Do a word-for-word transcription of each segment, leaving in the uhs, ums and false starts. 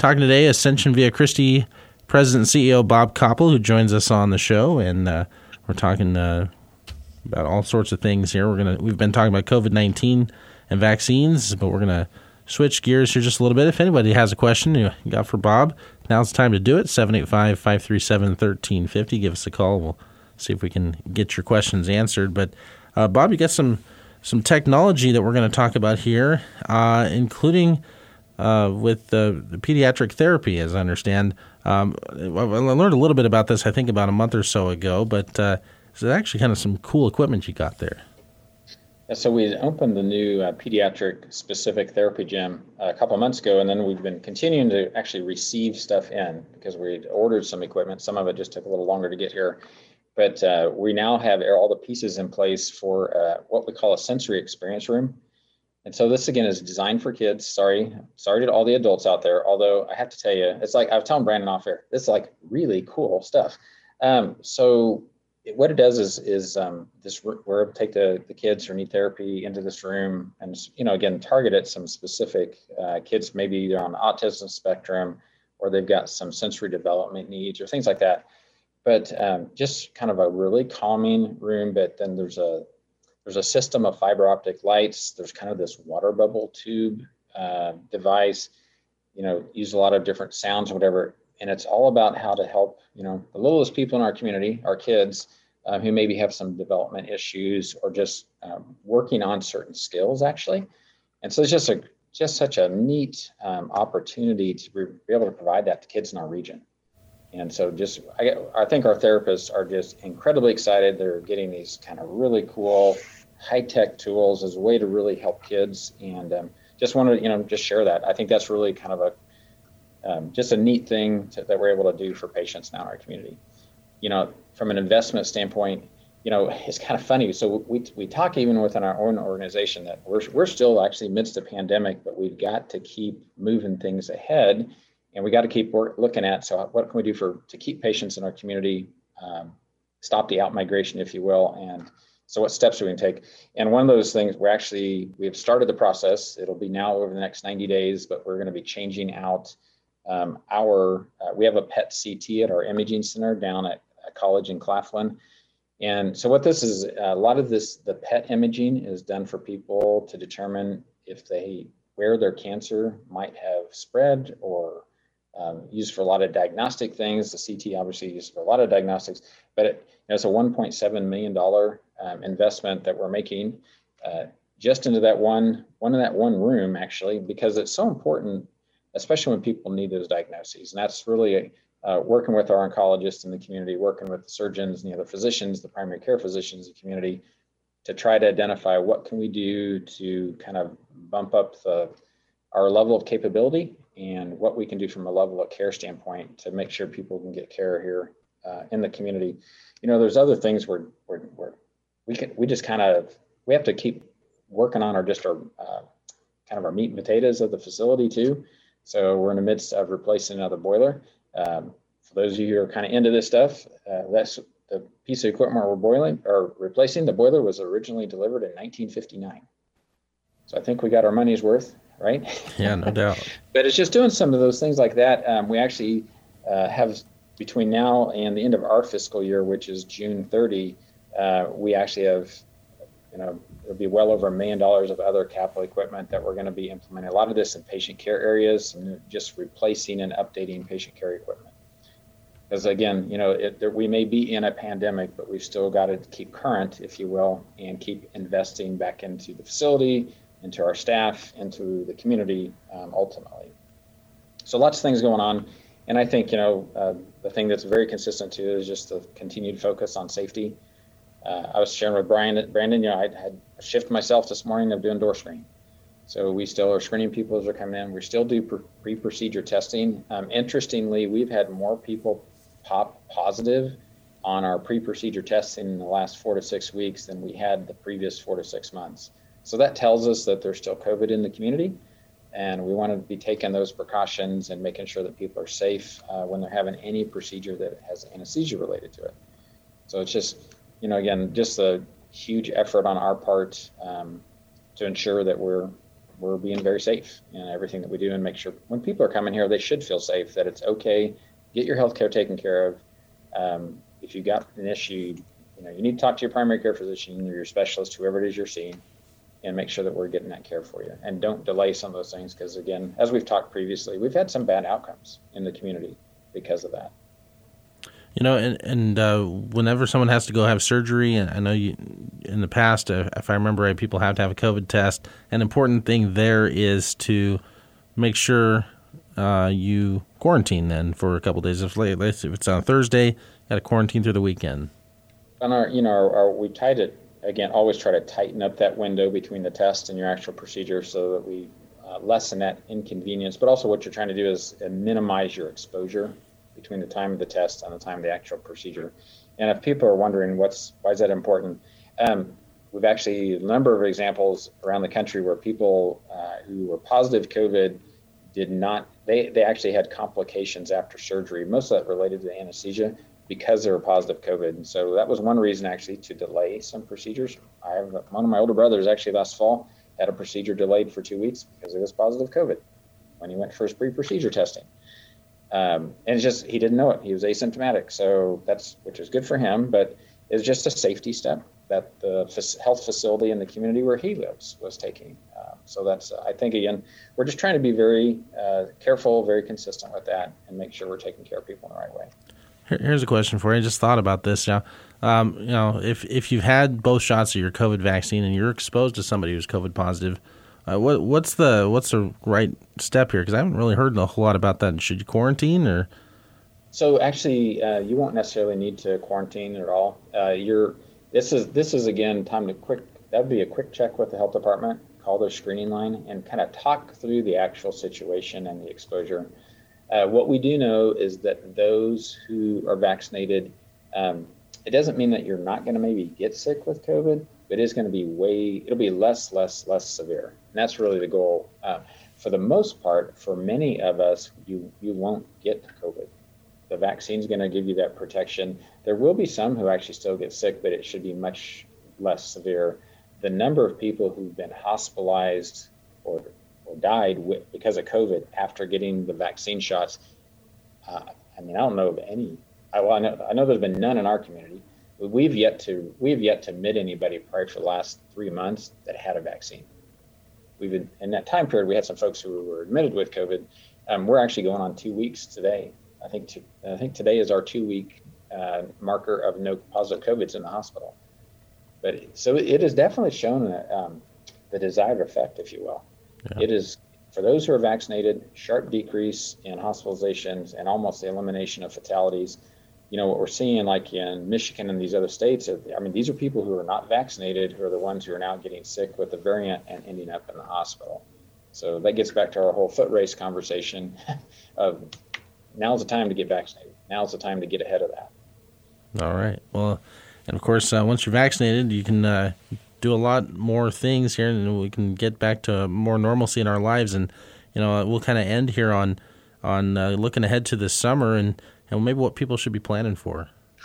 talking today Ascension Via Christi President and C E O Bob Koppel, who joins us on the show, and uh, we're talking uh, about all sorts of things here. We're gonna we've been talking about COVID nineteen and vaccines, but we're gonna switch gears here just a little bit. If anybody has a question you got for Bob, now's the time to do it. seven eight five, five three seven, one three five zero. Give us a call. We'll see if we can get your questions answered. But uh, Bob, you got some some technology that we're going to talk about here, uh, including uh, with uh, the pediatric therapy, as I understand. Um, I learned a little bit about this, I think, about a month or so ago, but uh, it's actually kind of some cool equipment you got there. Yeah, so we opened the new uh, pediatric specific therapy gym a couple of months ago, and then we've been continuing to actually receive stuff in because we ordered some equipment. Some of it just took a little longer to get here, but uh, we now have all the pieces in place for uh, what we call a sensory experience room. And so this, again, is designed for kids. Sorry, sorry to all the adults out there. Although I have to tell you, it's like I was telling Brandon off air, this is like really cool stuff. Um, so it, what it does is, is um, this, we're able to take the, the kids who need therapy into this room and, you know, again, target at some specific uh, kids, maybe they're on the autism spectrum or they've got some sensory development needs or things like that. But um, just kind of a really calming room, but then there's a There's a system of fiber optic lights. There's kind of this water bubble tube uh, device, you know, use a lot of different sounds or whatever. And it's all about how to help, you know, the littlest people in our community, our kids uh, who maybe have some development issues or just um, working on certain skills actually. And so it's just a just such a neat um, opportunity to be able to provide that to kids in our region. And so just, I, I think our therapists are just incredibly excited. They're getting these kind of really cool high-tech tools as a way to really help kids. And um, just wanted to, you know, just share that. I think that's really kind of a, um, just a neat thing to, that we're able to do for patients now in our community. You know, from an investment standpoint, you know, it's kind of funny. So we we talk even within our own organization that we're, we're still actually amidst a pandemic, but we've got to keep moving things ahead. And we got to keep work, looking at, so what can we do for to keep patients in our community, um, stop the out-migration, if you will, and so what steps do we can take? And one of those things, we're actually, we've started the process. It'll be now over the next ninety days, but we're going to be changing out um, our, uh, we have a P E T C T at our imaging center down at a college in Claflin. And so what this is, a lot of this, the P E T imaging is done for people to determine if they, where their cancer might have spread or Um, used for a lot of diagnostic things. The C T obviously used for a lot of diagnostics, but it, you know, it's a one point seven million dollars um, investment that we're making uh, just into that one, one in that one room actually, because it's so important, especially when people need those diagnoses. And that's really uh, working with our oncologists in the community, working with the surgeons, you know, the physicians, the primary care physicians in the community to try to identify what can we do to kind of bump up the, our level of capability and what we can do from a level of care standpoint to make sure people can get care here uh, in the community. You know, there's other things where where, where we can we just kind of we have to keep working on our just our uh, kind of our meat and potatoes of the facility too. So we're in the midst of replacing another boiler. Um, for those of you who are kind of into this stuff, uh, that's the piece of equipment we're boiling or replacing. The boiler was originally delivered in nineteen fifty-nine. So I think we got our money's worth. Right? Yeah, no doubt. But it's just doing some of those things like that. Um, we actually uh, have between now and the end of our fiscal year, which is June thirtieth, uh, we actually have, you know, it'll be well over a million dollars of other capital equipment that we're going to be implementing. A lot of this in patient care areas and just replacing and updating patient care equipment. Because again, you know, it, there, we may be in a pandemic, but we've still got to keep current, if you will, and keep investing back into the facility, into our staff, into the community, um, ultimately. So lots of things going on. And I think, you know, uh, the thing that's very consistent too is just the continued focus on safety. Uh, I was sharing with Brian, Brandon, you know, I had a shift myself this morning of doing door screening. So we still are screening people as they're coming in. We still do pre-procedure testing. Um, interestingly, we've had more people pop positive on our pre-procedure testing in the last four to six weeks than we had the previous four to six months. So that tells us that there's still COVID in the community, and we want to be taking those precautions and making sure that people are safe uh, when they're having any procedure that has anesthesia related to it. So it's just, you know, again, just a huge effort on our part um, to ensure that we're we're being very safe in everything that we do, and make sure when people are coming here, they should feel safe, that it's okay. Get your health care taken care of. Um, if you got an issue, you know, you need to talk to your primary care physician or your specialist, whoever it is you're seeing, and make sure that we're getting that care for you. And don't delay some of those things, because again, as we've talked previously, we've had some bad outcomes in the community because of that. You know, and, and uh, whenever someone has to go have surgery, and I know you, in the past, uh, if I remember right, people have to have a COVID test. An important thing there is to make sure uh, you quarantine then for a couple of days. If, if it's on a Thursday, got to quarantine through the weekend. On our, you know, our, our, we tried to, again, always try to tighten up that window between the test and your actual procedure, so that we uh, lessen that inconvenience. But also what you're trying to do is uh, minimize your exposure between the time of the test and the time of the actual procedure. And if people are wondering what's why is that important, um, we've actually a number of examples around the country where people uh, who were positive COVID did not, they, they actually had complications after surgery, most of that related to the anesthesia, because they were positive COVID. And so that was one reason actually to delay some procedures. I have one of my older brothers actually last fall had a procedure delayed for two weeks because it was positive COVID when he went for his pre-procedure testing. Um, and it's just, he didn't know it. He was asymptomatic. So that's, which is good for him, but it's just a safety step that the f- health facility in the community where he lives was taking. Um, so that's, uh, I think, again, we're just trying to be very uh, careful, very consistent with that, and make sure we're taking care of people in the right way. Here's a question for you. I just thought about this. You know, um, you know, if if you've had both shots of your COVID vaccine and you're exposed to somebody who's COVID positive, uh, what what's the what's the right step here? Because I haven't really heard a whole lot about that. Should you quarantine or? So actually, uh, you won't necessarily need to quarantine at all. Uh, you're this is this is again time to quick. That'd be a quick check with the health department. Call their screening line and kind of talk through the actual situation and the exposure. Uh, what we do know is that those who are vaccinated, um, it doesn't mean that you're not going to maybe get sick with COVID, but it is going to be way, it'll be less, less, less severe. And that's really the goal. Uh, for the most part, for many of us, you, you won't get COVID. The vaccine's going to give you that protection. There will be some who actually still get sick, but it should be much less severe. The number of people who've been hospitalized or or died with, because of COVID after getting the vaccine shots. Uh, I mean, I don't know of any. I, well, I know I know there's been none in our community. We've yet to we've yet to admit anybody probably for the last three months that had a vaccine. We've been, in that time period, we had some folks who were admitted with COVID. Um, we're actually going on two weeks today. I think to, I think today is our two week uh, marker of no positive COVIDs in the hospital. But so it has definitely shown a, um, the desired effect, if you will. Yeah. It is, for those who are vaccinated, sharp decrease in hospitalizations and almost the elimination of fatalities. You know, what we're seeing like in Michigan and these other states, I mean, these are people who are not vaccinated who are the ones who are now getting sick with the variant and ending up in the hospital. So that gets back to our whole foot race conversation of now's the time to get vaccinated. Now's the time to get ahead of that. All right. Well, and of course, uh, once you're vaccinated, you can uh, do a lot more things here, and we can get back to more normalcy in our lives. And you know, we'll kind of end here on on uh, looking ahead to this summer and, and maybe what people should be planning for.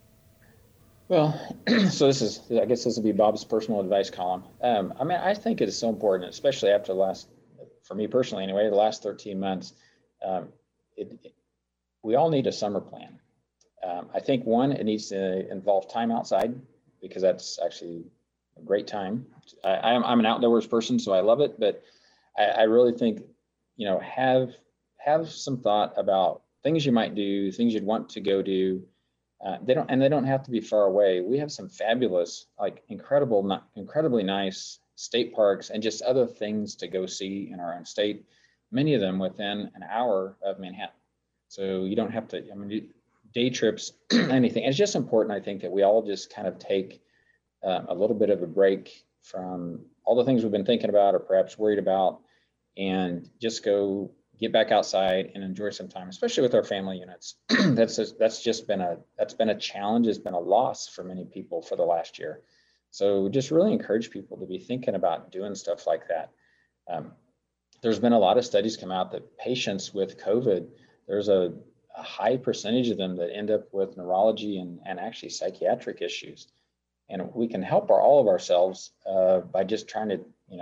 Well, so this is, I guess this will be Bob's personal advice column. Um, I mean, I think it is so important, especially after the last, for me personally anyway, the last thirteen months. Um, it, it, we all need a summer plan. Um, I think one, it needs to involve time outside, because that's actually a great time. I, I'm, I'm an outdoors person, so I love it, but I, I really think, you know, have have some thought about things you might do, things you'd want to go do. Uh, they don't, and they don't have to be far away. We have some fabulous, like incredible, not incredibly nice state parks and just other things to go see in our own state. Many of them within an hour of Manhattan, so you don't have to. I mean, day trips, anything. It's just important, I think, that we all just kind of take um, a little bit of a break from all the things we've been thinking about or perhaps worried about, and just go get back outside and enjoy some time, especially with our family units. that's just, that's just been a that's been a challenge. It's been a loss for many people for the last year. So just really encourage people to be thinking about doing stuff like that. Um, there's been a lot of studies come out that patients with COVID, there's a, a high percentage of them that end up with neurology and, and actually psychiatric issues. And we can help our, all of ourselves uh, by just trying to, you know,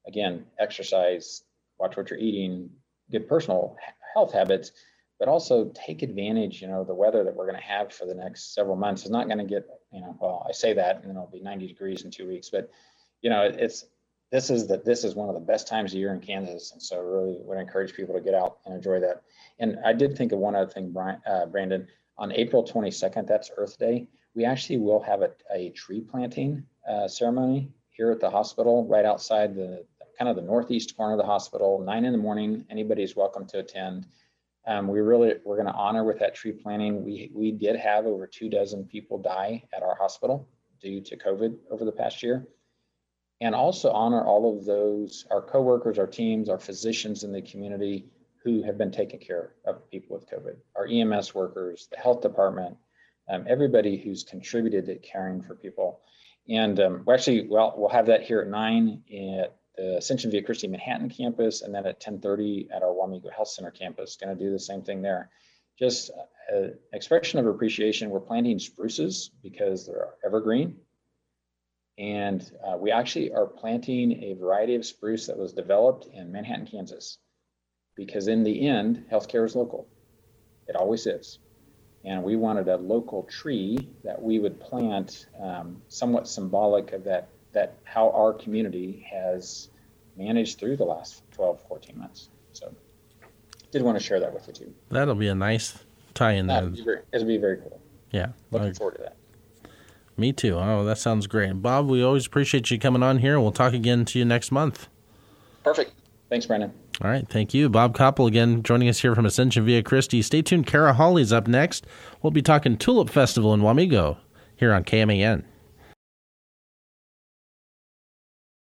again, exercise, watch what you're eating, good personal health habits, but also take advantage. You know, the weather that we're going to have for the next several months is not going to get, you know, well, I say that and then it'll be ninety degrees in two weeks, but you know, it's, this is that this is one of the best times of year in Kansas. And so really would encourage people to get out and enjoy that. And I did think of one other thing, Brian, uh, Brandon, on April twenty-second, that's Earth Day. We actually will have a, a tree planting uh, ceremony here at the hospital, right outside the kind of the northeast corner of the hospital, nine in the morning. Anybody's welcome to attend. Um, we really, we're going to honor with that tree planting. We, we did have over two dozen people die at our hospital due to COVID over the past year. And also honor all of those, our coworkers, our teams, our physicians in the community who have been taking care of people with COVID, our E M S workers, the health department, um, everybody who's contributed to caring for people. And um, we actually, well, we'll have that here at nine at the Ascension Via Christi Manhattan campus, and then at ten thirty at our Wamego Health Center campus, going to do the same thing there. Just an expression of appreciation. We're planting spruces because they're evergreen. And uh, we actually are planting a variety of spruce that was developed in Manhattan, Kansas, because in the end, healthcare is local. It always is. And we wanted a local tree that we would plant, um, somewhat symbolic of that, that how our community has managed through the last twelve, fourteen months. So did want to share that with you too. That'll be a nice tie in there. It'll be very cool. Yeah. Looking like, forward to that. Me too. Oh, that sounds great. Bob, we always appreciate you coming on here. We'll talk again to you next month. Perfect. Thanks, Brandon. All right. Thank you. Bob Koppel again joining us here from Ascension Via Christi. Stay tuned. Kara Hawley's up next. We'll be talking Tulip Festival in Wamego here on K M A N.